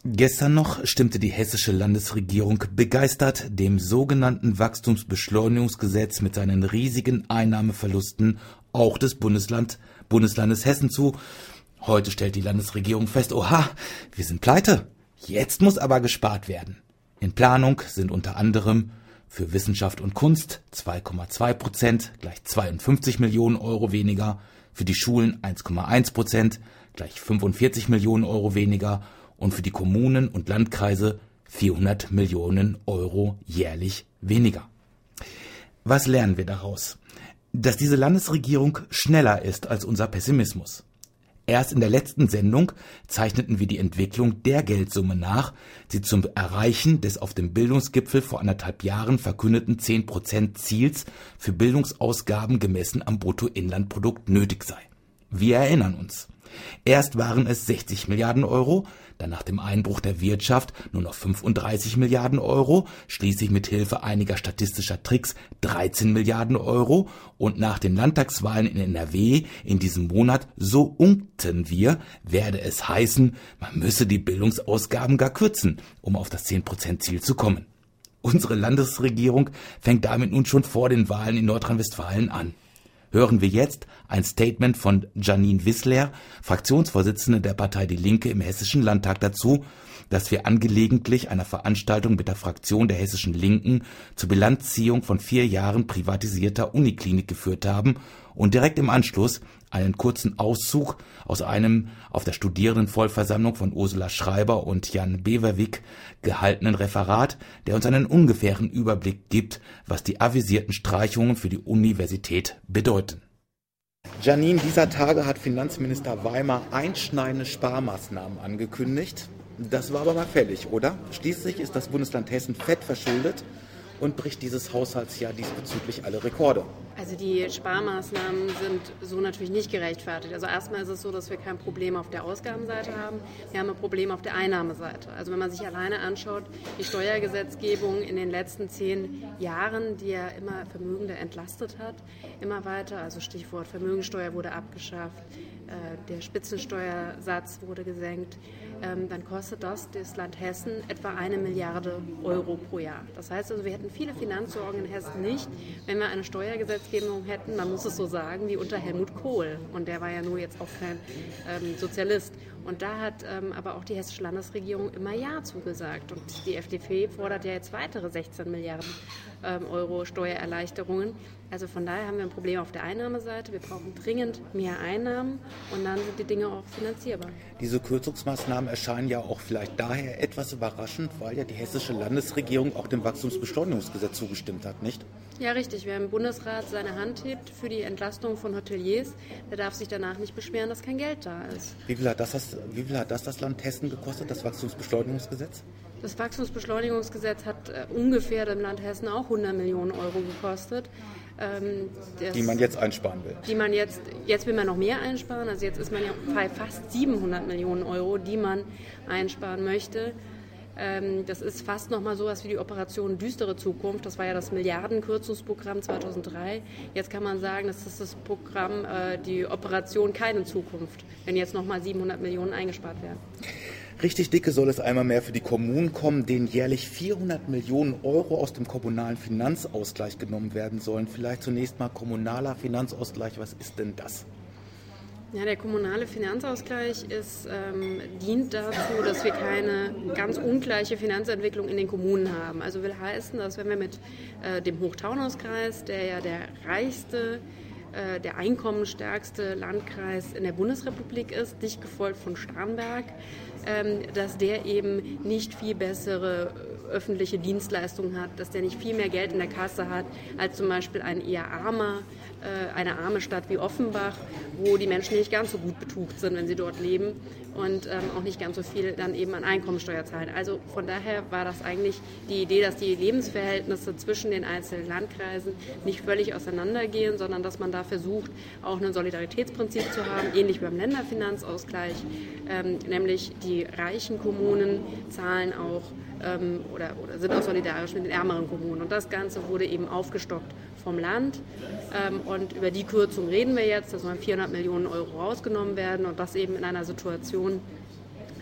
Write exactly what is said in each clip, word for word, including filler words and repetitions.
Gestern noch stimmte die hessische Landesregierung begeistert dem sogenannten Wachstumsbeschleunigungsgesetz mit seinen riesigen Einnahmeverlusten auch des Bundesland, Bundeslandes Hessen zu. Heute stellt die Landesregierung fest, oha, wir sind pleite. Jetzt muss aber gespart werden. In Planung sind unter anderem für Wissenschaft und Kunst zwei Komma zwei Prozent gleich zweiundfünfzig Millionen Euro weniger, für die Schulen eins Komma eins Prozent gleich fünfundvierzig Millionen Euro weniger und für die Kommunen und Landkreise vierhundert Millionen Euro jährlich weniger. Was lernen wir daraus? Dass diese Landesregierung schneller ist als unser Pessimismus. Erst in der letzten Sendung zeichneten wir die Entwicklung der Geldsumme nach, die zum Erreichen des auf dem Bildungsgipfel vor anderthalb Jahren verkündeten zehn Prozent Ziels für Bildungsausgaben gemessen am Bruttoinlandprodukt nötig sei. Wir erinnern uns. Erst waren es sechzig Milliarden Euro, dann nach dem Einbruch der Wirtschaft nur noch fünfunddreißig Milliarden Euro, schließlich mit Hilfe einiger statistischer Tricks dreizehn Milliarden Euro und nach den Landtagswahlen in N R W in diesem Monat, so unkten wir, werde es heißen, man müsse die Bildungsausgaben gar kürzen, um auf das zehn Prozent Ziel zu kommen. Unsere Landesregierung fängt damit nun schon vor den Wahlen in Nordrhein-Westfalen an. Hören wir jetzt ein Statement von Janine Wissler, Fraktionsvorsitzende der Partei Die Linke im Hessischen Landtag dazu, dass wir angelegentlich einer Veranstaltung mit der Fraktion der Hessischen Linken zur Bilanzziehung von vier Jahren privatisierter Uniklinik geführt haben und direkt im Anschluss einen kurzen Auszug aus einem auf der Studierendenvollversammlung von Ursula Schreiber und Jan Beverwijk gehaltenen Referat, der uns einen ungefähren Überblick gibt, was die avisierten Streichungen für die Universität bedeuten. Janine, dieser Tage hat Finanzminister Weimar einschneidende Sparmaßnahmen angekündigt. Das war aber mal fällig, oder? Schließlich ist das Bundesland Hessen fett verschuldet und bricht dieses Haushaltsjahr diesbezüglich alle Rekorde. Also die Sparmaßnahmen sind so natürlich nicht gerechtfertigt. Also erstmal ist es so, dass wir kein Problem auf der Ausgabenseite haben, wir haben ein Problem auf der Einnahmeseite. Also wenn man sich alleine anschaut, die Steuergesetzgebung in den letzten zehn Jahren, die ja immer Vermögende entlastet hat, immer weiter, also Stichwort Vermögensteuer wurde abgeschafft, der Spitzensteuersatz wurde gesenkt, dann kostet das das Land Hessen etwa eine Milliarde Euro pro Jahr. Das heißt also, wir hätten viele Finanzsorgen in Hessen nicht, wenn wir eine Steuergesetzgebung hätten, man muss es so sagen, wie unter Helmut Kohl. Und der war ja nur jetzt auch kein ähm, Sozialist. Und da hat ähm, aber auch die hessische Landesregierung immer Ja zugesagt. Und die F D P fordert ja jetzt weitere sechzehn Milliarden ähm, Euro Steuererleichterungen. Also von daher haben wir ein Problem auf der Einnahmeseite. Wir brauchen dringend mehr Einnahmen und dann sind die Dinge auch finanzierbar. Diese Kürzungsmaßnahmen erscheinen ja auch vielleicht daher etwas überraschend, weil ja die hessische Landesregierung auch dem Wachstumsbeschleunigungsgesetz zugestimmt hat, nicht? Ja, richtig. Wer im Bundesrat seine Hand hebt für die Entlastung von Hoteliers, der darf sich danach nicht beschweren, dass kein Geld da ist. Wie viel hat das das, wie viel hat das, das Land Hessen gekostet, das Wachstumsbeschleunigungsgesetz? Das Wachstumsbeschleunigungsgesetz hat äh, ungefähr dem Land Hessen auch hundert Millionen Euro gekostet. Ähm, das, die man jetzt einsparen will. Die man jetzt, jetzt will man noch mehr einsparen. Also jetzt ist man ja bei fast siebenhundert Millionen Euro, die man einsparen möchte. Ähm, das ist fast noch mal sowas wie die Operation Düstere Zukunft. Das war ja das Milliardenkürzungsprogramm zweitausenddrei. Jetzt kann man sagen, das ist das Programm, äh, die Operation Keine Zukunft, wenn jetzt noch mal siebenhundert Millionen eingespart werden. Richtig dicke soll es einmal mehr für die Kommunen kommen, denen jährlich vierhundert Millionen Euro aus dem kommunalen Finanzausgleich genommen werden sollen. Vielleicht zunächst mal kommunaler Finanzausgleich. Was ist denn das? Ja, der kommunale Finanzausgleich ist, ähm, dient dazu, dass wir keine ganz ungleiche Finanzentwicklung in den Kommunen haben. Also will heißen, dass wenn wir mit äh, dem Hochtaunauskreis, der ja der reichste, äh, der einkommensstärkste Landkreis in der Bundesrepublik ist, dicht gefolgt von Starnberg, ähm, dass der eben nicht viel bessere öffentliche Dienstleistungen hat, dass der nicht viel mehr Geld in der Kasse hat als zum Beispiel ein eher armer, äh, eine arme Stadt wie Offenbach, wo die Menschen nicht ganz so gut betucht sind, wenn sie dort leben und ähm, auch nicht ganz so viel dann eben an Einkommensteuer zahlen. Also von daher war das eigentlich die Idee, dass die Lebensverhältnisse zwischen den einzelnen Landkreisen nicht völlig auseinandergehen, sondern dass man da versucht, auch ein Solidaritätsprinzip zu haben, ähnlich wie beim Länderfinanzausgleich, ähm, nämlich die reichen Kommunen zahlen auch ähm, oder, oder sind auch solidarisch mit den ärmeren Kommunen. Und das Ganze wurde eben aufgestockt vom Land. Ähm, und über die Kürzung reden wir jetzt, dass mal vierhundert Millionen Euro rausgenommen werden und das eben in einer Situation,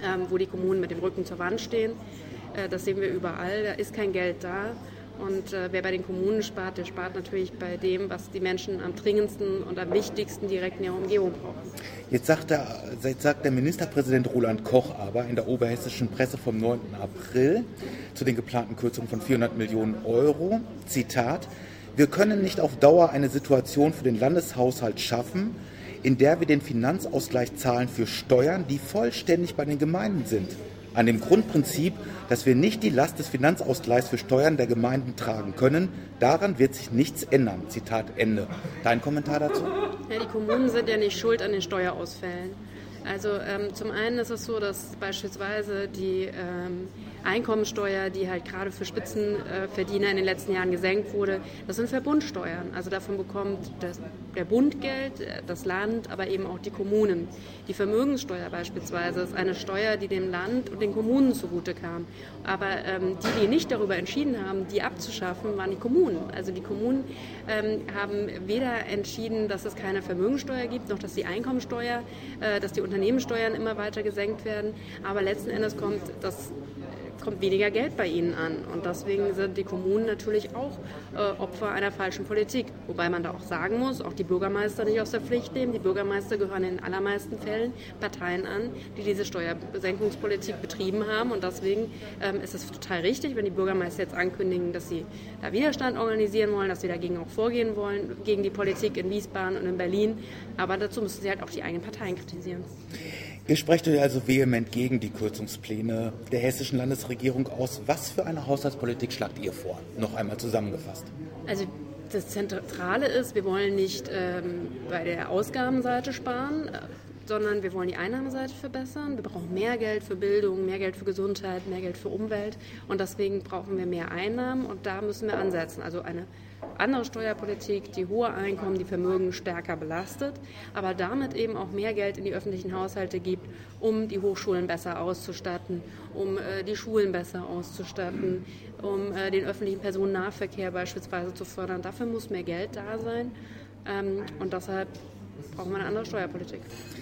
ähm, wo die Kommunen mit dem Rücken zur Wand stehen. Äh, das sehen wir überall, da ist kein Geld da. Und äh, wer bei den Kommunen spart, der spart natürlich bei dem, was die Menschen am dringendsten und am wichtigsten direkt in ihrer Umgebung brauchen. Jetzt sagt der, jetzt sagt der Ministerpräsident Roland Koch aber in der oberhessischen Presse vom neunten April zu den geplanten Kürzungen von vierhundert Millionen Euro, Zitat, wir können nicht auf Dauer eine Situation für den Landeshaushalt schaffen, in der wir den Finanzausgleich zahlen für Steuern, die vollständig bei den Gemeinden sind. An dem Grundprinzip, dass wir nicht die Last des Finanzausgleichs für Steuern der Gemeinden tragen können, daran wird sich nichts ändern. Zitat Ende. Dein Kommentar dazu? Ja, die Kommunen sind ja nicht schuld an den Steuerausfällen. Also ähm, zum einen ist es so, dass beispielsweise die ähm, Einkommensteuer, die halt gerade für Spitzenverdiener in den letzten Jahren gesenkt wurde, das sind Verbundsteuern. Also davon bekommt das, der Bund Geld, das Land, aber eben auch die Kommunen. Die Vermögenssteuer beispielsweise ist eine Steuer, die dem Land und den Kommunen zugute kam. Aber ähm, die, die nicht darüber entschieden haben, die abzuschaffen, waren die Kommunen. Also die Kommunen ähm, haben weder entschieden, dass es keine Vermögenssteuer gibt, noch dass die Einkommensteuer, äh, dass die Unternehmenssteuern immer weiter gesenkt werden. Aber letzten Endes kommt das kommt weniger Geld bei ihnen an. Und deswegen sind die Kommunen natürlich auch äh, Opfer einer falschen Politik. Wobei man da auch sagen muss, auch die Bürgermeister nicht aus der Pflicht nehmen. Die Bürgermeister gehören in den allermeisten Fällen Parteien an, die diese Steuersenkungspolitik betrieben haben. Und deswegen ähm, ist es total richtig, wenn die Bürgermeister jetzt ankündigen, dass sie da Widerstand organisieren wollen, dass sie dagegen auch vorgehen wollen, gegen die Politik in Wiesbaden und in Berlin. Aber dazu müssen sie halt auch die eigenen Parteien kritisieren. Ihr sprecht euch also vehement gegen die Kürzungspläne der hessischen Landesregierung aus. Was für eine Haushaltspolitik schlagt ihr vor? Noch einmal zusammengefasst. Also das Zentrale ist, wir wollen nicht ähm, bei der Ausgabenseite sparen, äh, sondern wir wollen die Einnahmeseite verbessern. Wir brauchen mehr Geld für Bildung, mehr Geld für Gesundheit, mehr Geld für Umwelt. Und deswegen brauchen wir mehr Einnahmen und da müssen wir ansetzen. Also eine andere Steuerpolitik, die hohe Einkommen, die Vermögen stärker belastet, aber damit eben auch mehr Geld in die öffentlichen Haushalte gibt, um die Hochschulen besser auszustatten, um äh, die Schulen besser auszustatten, um äh, den öffentlichen Personennahverkehr beispielsweise zu fördern. Dafür muss mehr Geld da sein ähm, und deshalb brauchen wir eine andere Steuerpolitik.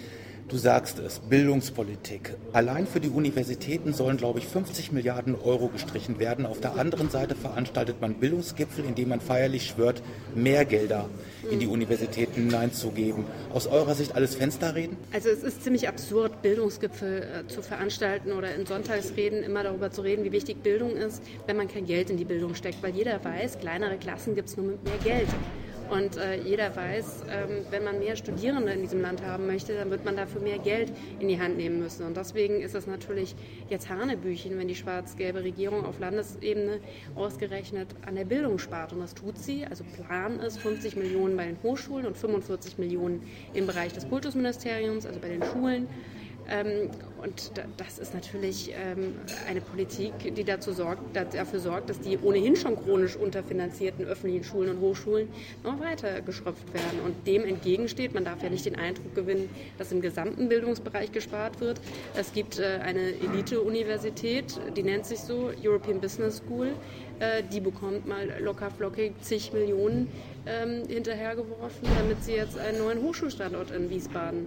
Du sagst es, Bildungspolitik. Allein für die Universitäten sollen, glaube ich, fünfzig Milliarden Euro gestrichen werden. Auf der anderen Seite veranstaltet man Bildungsgipfel, in dem man feierlich schwört, mehr Gelder in die Universitäten hineinzugeben. Aus eurer Sicht alles Fensterreden? Also es ist ziemlich absurd, Bildungsgipfel äh, zu veranstalten oder in Sonntagsreden immer darüber zu reden, wie wichtig Bildung ist, wenn man kein Geld in die Bildung steckt. Weil jeder weiß, kleinere Klassen gibt es nur mit mehr Geld. Und äh, jeder weiß, ähm, wenn man mehr Studierende in diesem Land haben möchte, dann wird man dafür mehr Geld in die Hand nehmen müssen. Und deswegen ist es natürlich jetzt Hanebüchen, wenn die schwarz-gelbe Regierung auf Landesebene ausgerechnet an der Bildung spart. Und das tut sie. Also Plan ist fünfzig Millionen bei den Hochschulen und fünfundvierzig Millionen im Bereich des Kultusministeriums, also bei den Schulen. Ähm, und das ist natürlich ähm, eine Politik, die dazu sorgt, dafür sorgt, dass die ohnehin schon chronisch unterfinanzierten öffentlichen Schulen und Hochschulen noch weiter geschröpft werden. Und dem entgegensteht, man darf ja nicht den Eindruck gewinnen, dass im gesamten Bildungsbereich gespart wird. Es gibt äh, eine Elite-Universität, die nennt sich so, European Business School. Äh, die bekommt mal locker flockig zig Millionen ähm, hinterhergeworfen, damit sie jetzt einen neuen Hochschulstandort in Wiesbaden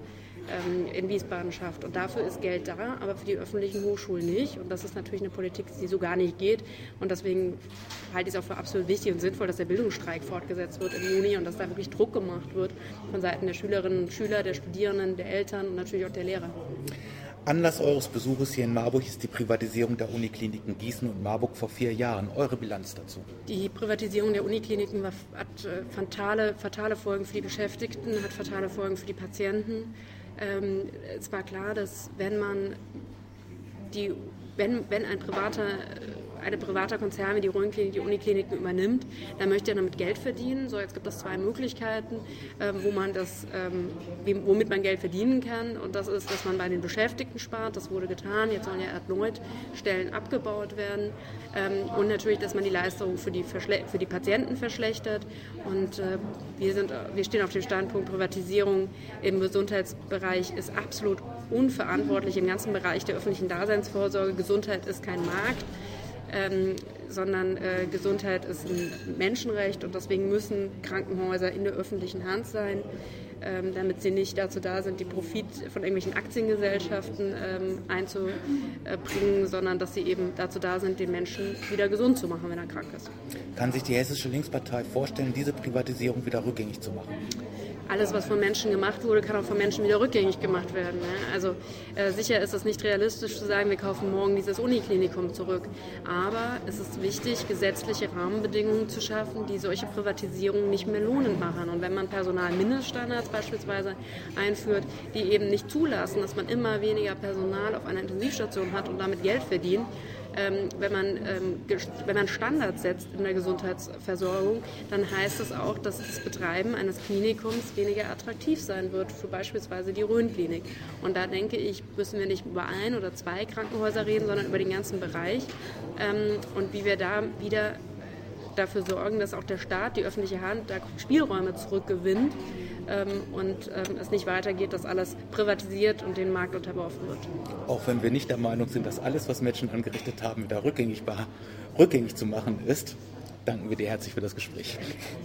in Wiesbaden schafft. Und dafür ist Geld da, aber für die öffentlichen Hochschulen nicht. Und das ist natürlich eine Politik, die so gar nicht geht. Und deswegen halte ich es auch für absolut wichtig und sinnvoll, dass der Bildungsstreik fortgesetzt wird im Juni und dass da wirklich Druck gemacht wird von Seiten der Schülerinnen und Schüler, der Studierenden, der Eltern und natürlich auch der Lehrer. Anlass eures Besuches hier in Marburg ist die Privatisierung der Unikliniken Gießen und Marburg vor vier Jahren. Eure Bilanz dazu? Die Privatisierung der Unikliniken war, hat äh, fatale, fatale Folgen für die Beschäftigten, hat fatale Folgen für die Patienten. Ähm, es war klar, dass wenn man die, wenn, wenn ein privater, eine privater Konzern wie die Rhön-Klinik die Unikliniken übernimmt, dann möchte er damit Geld verdienen. So, jetzt gibt es zwei Möglichkeiten, ähm, wo man das, ähm, wie, womit man Geld verdienen kann. Und das ist, dass man bei den Beschäftigten spart. Das wurde getan. Jetzt sollen ja erneut Stellen abgebaut werden. Ähm, und natürlich, dass man die Leistung für die, Verschle- für die Patienten verschlechtert. Und äh, wir, sind, wir stehen auf dem Standpunkt, Privatisierung im Gesundheitsbereich ist absolut unverantwortlich im ganzen Bereich der öffentlichen Daseinsvorsorge. Gesundheit ist kein Markt. Ähm, sondern äh, Gesundheit ist ein Menschenrecht und deswegen müssen Krankenhäuser in der öffentlichen Hand sein. ähm, damit sie nicht dazu da sind, die Profit von irgendwelchen Aktiengesellschaften ähm, einzubringen, sondern dass sie eben dazu da sind, den Menschen wieder gesund zu machen, wenn er krank ist. Kann sich die Hessische Linkspartei vorstellen, diese Privatisierung wieder rückgängig zu machen? Alles, was von Menschen gemacht wurde, kann auch von Menschen wieder rückgängig gemacht werden. Ne? Also äh, sicher ist es nicht realistisch zu sagen, wir kaufen morgen dieses Uniklinikum zurück. Aber es ist wichtig, gesetzliche Rahmenbedingungen zu schaffen, die solche Privatisierungen nicht mehr lohnend machen. Und wenn man Personalmindeststandards beispielsweise einführt, die eben nicht zulassen, dass man immer weniger Personal auf einer Intensivstation hat und damit Geld verdient, Ähm, wenn, man, ähm, wenn man Standards setzt in der Gesundheitsversorgung, dann heißt es auch, dass das Betreiben eines Klinikums weniger attraktiv sein wird für beispielsweise die Rhön-Klinik. Und da denke ich, müssen wir nicht über ein oder zwei Krankenhäuser reden, sondern über den ganzen Bereich ähm, und wie wir da wieder dafür sorgen, dass auch der Staat, die öffentliche Hand, da Spielräume zurückgewinnt ähm, und ähm, es nicht weitergeht, dass alles privatisiert und den Markt unterworfen wird. Auch wenn wir nicht der Meinung sind, dass alles, was Menschen angerichtet haben, wieder rückgängig, rückgängig zu machen ist, danken wir dir herzlich für das Gespräch.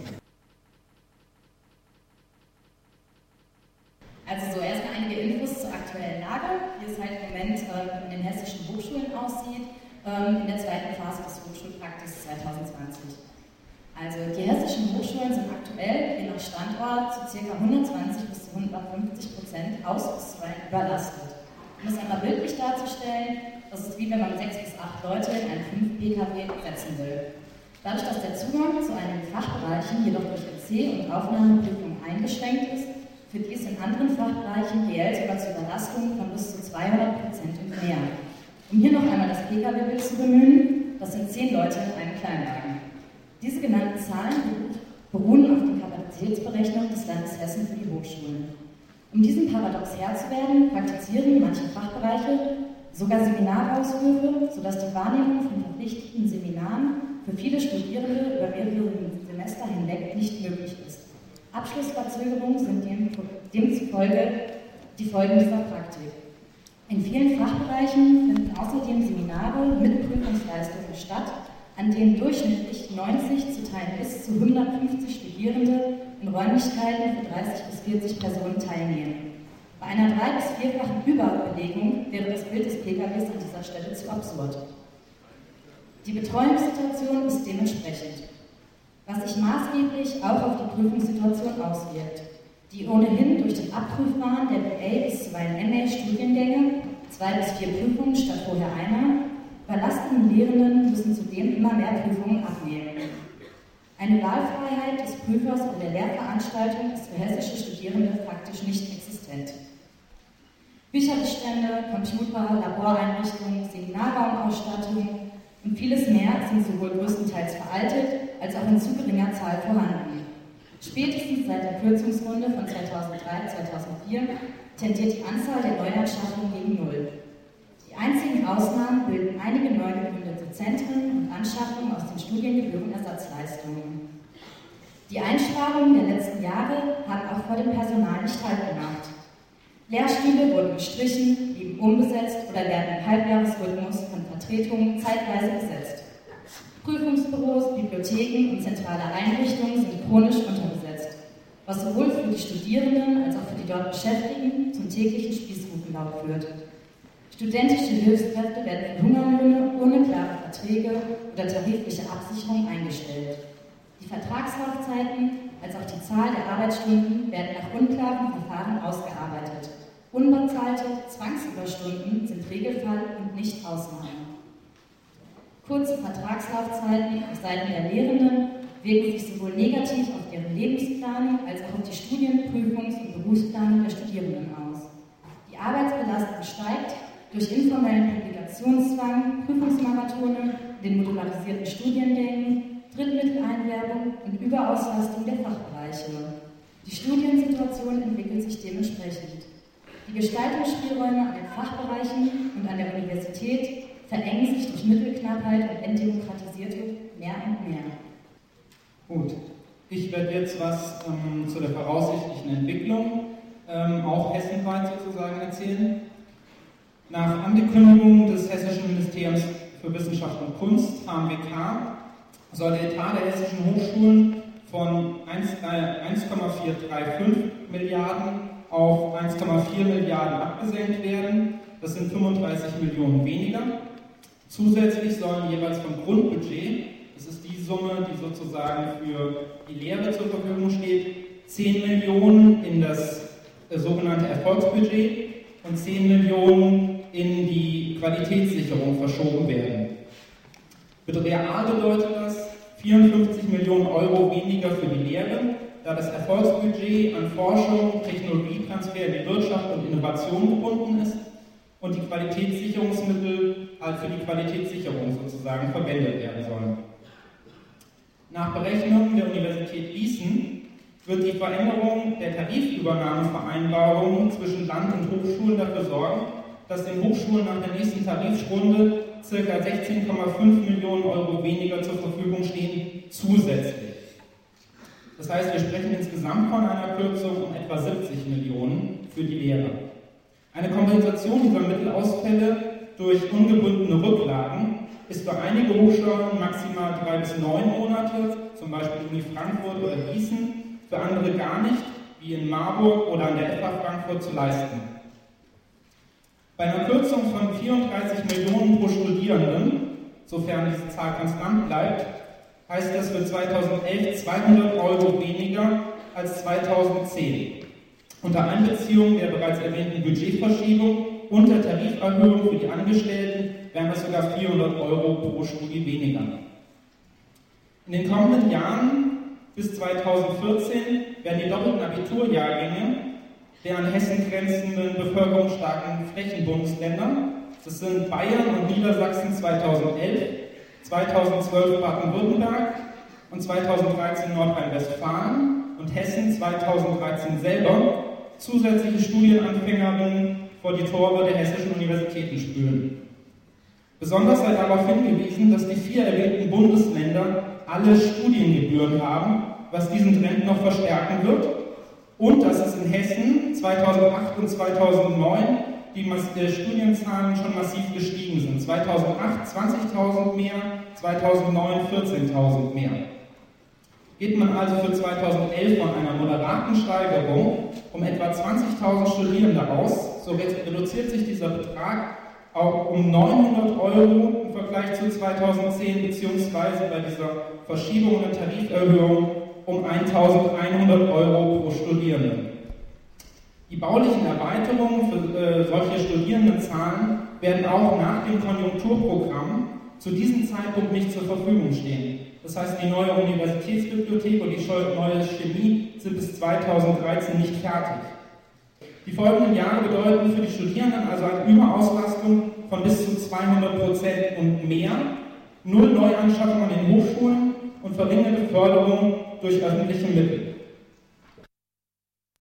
Also so erstmal einige Infos zur aktuellen Lage, wie es halt im Moment äh, in den hessischen Hochschulen aussieht, ähm, in der zweiten Phase des Hochschulpraktiks zwanzig zwanzig. Also die hessischen Hochschulen sind aktuell je nach Standort zu ca. hundertzwanzig bis zu hundertfünfzig Prozent aus- bis zwei überlastet. Um es einmal bildlich darzustellen, das ist wie wenn man sechs bis acht Leute in einen fünf P K W setzen will. Dadurch, dass der Zugang zu einigen Fachbereichen jedoch durch E C und Aufnahmeprüfung eingeschränkt ist, führt dies in anderen Fachbereichen reell sogar zu Überlastungen von bis zu zweihundert Prozent und mehr. Um hier noch einmal das P K W-Bild zu bemühen, das sind zehn Leute in einem Kleinwagen. Diese genannten Zahlen beruhen auf der Kapazitätsberechnung des Landes Hessen für die Hochschulen. Um diesem Paradox Herr zu werden, praktizieren manche Fachbereiche sogar Seminarauswürfe, sodass die Wahrnehmung von verpflichteten Seminaren für viele Studierende über mehrere Semester hinweg nicht möglich ist. Abschlussverzögerungen sind dem, demzufolge die Folgen dieser Praktik. In vielen Fachbereichen finden außerdem Seminare mit Prüfungsleistungen statt, an denen durchschnittlich neunzig, zu Teilen bis zu hundertfünfzig Studierende in Räumlichkeiten für dreißig bis vierzig Personen teilnehmen. Bei einer drei- bis vierfachen Überbelegung wäre das Bild des P K Ws an dieser Stelle zu absurd. Die Betreuungssituation ist dementsprechend, was sich maßgeblich auch auf die Prüfungssituation auswirkt. Die ohnehin durch den Abprüfwahn der B A bis zuweilen M A-Studiengänge, zwei bis vier Prüfungen statt vorher einer, überlasteten Lehrenden müssen zudem immer mehr Prüfungen abnehmen. Eine Wahlfreiheit des Prüfers und der Lehrveranstaltung ist für hessische Studierende faktisch nicht existent. Bücherbestände, Computer, Laboreinrichtungen, Seminarraumausstattung und vieles mehr sind sowohl größtenteils veraltet als auch in zu geringer Zahl vorhanden. Spätestens seit der Kürzungsrunde von zweitausenddrei bis zweitausendvier tendiert die Anzahl der Neuanschaffungen gegen Null. Die einzigen Ausnahmen bilden einige neu gegründete Zentren und Anschaffungen aus den Studiengebührenersatzleistungen. Die Einsparungen der letzten Jahre haben auch vor dem Personal nicht Halt gemacht. Lehrstühle wurden gestrichen, blieben unbesetzt oder werden im Halbjahresrhythmus von Vertretungen zeitweise besetzt. Prüfungsbüros, Bibliotheken und zentrale Einrichtungen sind chronisch unterbesetzt, was sowohl für die Studierenden als auch für die dort Beschäftigten zum täglichen Spießrutenlauf führt. Studentische Hilfskräfte werden für Hungerlöhne ohne klare Verträge oder tarifliche Absicherung eingestellt. Die Vertragslaufzeiten als auch die Zahl der Arbeitsstunden werden nach unklaren Verfahren ausgearbeitet. Unbezahlte Zwangsüberstunden sind Regelfall und nicht Ausnahme. Kurze Vertragslaufzeiten auf Seiten der Lehrenden wirken sich sowohl negativ auf deren Lebensplanung als auch auf die Studien-, Prüfungs- und Berufsplanung der Studierenden aus. Die Arbeitsbelastung steigt durch informellen Publikationszwang, Prüfungsmarathone, den modularisierten Studiengängen, Drittmitteleinwerbung und Überauslastung der Fachbereiche. Die Studiensituation entwickelt sich dementsprechend. Die Gestaltungsspielräume an den Fachbereichen und an der Universität verengen sich durch Mittelknappheit und entdemokratisierte mehr und mehr. Gut, ich werde jetzt was ähm, zu der voraussichtlichen Entwicklung, ähm, auch hessenweit sozusagen, erzählen. Nach Ankündigung des Hessischen Ministeriums für Wissenschaft und Kunst, H M W K, soll der Etat der hessischen Hochschulen von eins Komma vierhundertfünfunddreißig Milliarden auf eins Komma vier Milliarden abgesenkt werden. Das sind fünfunddreißig Millionen weniger. Zusätzlich sollen jeweils vom Grundbudget, das ist die Summe, die sozusagen für die Lehre zur Verfügung steht, zehn Millionen in das äh, sogenannte Erfolgsbudget und zehn Millionen in die Qualitätssicherung verschoben werden. Real bedeutet das vierundfünfzig Millionen Euro weniger für die Lehre, da das Erfolgsbudget an Forschung, Technologietransfer in die Wirtschaft und Innovation gebunden ist und die Qualitätssicherungsmittel halt für die Qualitätssicherung sozusagen verwendet werden sollen. Nach Berechnungen der Universität Gießen wird die Veränderung der Tarifübernahmevereinbarung zwischen Land und Hochschulen dafür sorgen, dass den Hochschulen nach der nächsten Tarifrunde ca. sechzehn Komma fünf Millionen Euro weniger zur Verfügung stehen, zusätzlich. Das heißt, wir sprechen insgesamt von einer Kürzung um etwa siebzig Millionen für die Lehrer. Eine Kompensation dieser Mittelausfälle durch ungebundene Rücklagen ist für einige Hochschulen maximal drei bis neun Monate, zum Beispiel Uni Frankfurt oder Gießen, für andere gar nicht, wie in Marburg oder an der F H Frankfurt, zu leisten. Bei einer Kürzung von vierunddreißig Millionen pro Studierenden, sofern diese Zahl konstant bleibt, heißt das für zweitausendelf zweihundert Euro weniger als zweitausendzehn. Unter Einbeziehung der bereits erwähnten Budgetverschiebung und der Tariferhöhung für die Angestellten wären das sogar vierhundert Euro pro Studie weniger. In den kommenden Jahren bis zweitausendvierzehn werden die doppelten Abiturjahrgänge der an Hessen grenzenden bevölkerungsstarken Flächenbundesländer, das sind Bayern und Niedersachsen zweitausendelf, zweitausendzwölf Baden-Württemberg und zweitausenddreizehn Nordrhein-Westfalen und Hessen zweitausenddreizehn selber, zusätzliche Studienanfängerinnen vor die Tore der hessischen Universitäten spülen. Besonders sei darauf hingewiesen, dass die vier erwähnten Bundesländer alle Studiengebühren haben, was diesen Trend noch verstärken wird, und dass es in Hessen zweitausendacht und zweitausendneun die Studienzahlen schon massiv gestiegen sind. zweitausendacht zwanzigtausend mehr, zweitausendneun vierzehntausend mehr. Geht man also für zweitausendelf von einer moderaten Steigerung um etwa zwanzigtausend Studierende aus, so reduziert sich dieser Betrag auch um neunhundert Euro im Vergleich zu zweitausendzehn, beziehungsweise bei dieser Verschiebung der Tariferhöhung um eintausendeinhundert Euro pro Studierenden. Die baulichen Erweiterungen für äh, solche Studierendenzahlen werden auch nach dem Konjunkturprogramm zu diesem Zeitpunkt nicht zur Verfügung stehen. Das heißt, die neue Universitätsbibliothek und die neue Chemie sind bis zweitausenddreizehn nicht fertig. Die folgenden Jahre bedeuten für die Studierenden also eine Überauslastung von bis zu zweihundert Prozent und mehr, null Neuanschaffungen an den Hochschulen und verringerte Förderung durch öffentliche Mittel.